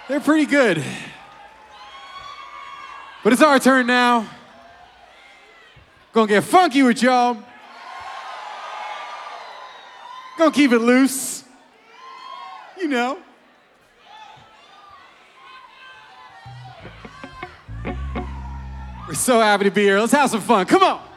They're pretty good. But it's our turn now. Gonna get funky with y'all. Gonna keep it loose. You know. We're so happy to be here. Let's have some fun. Come on.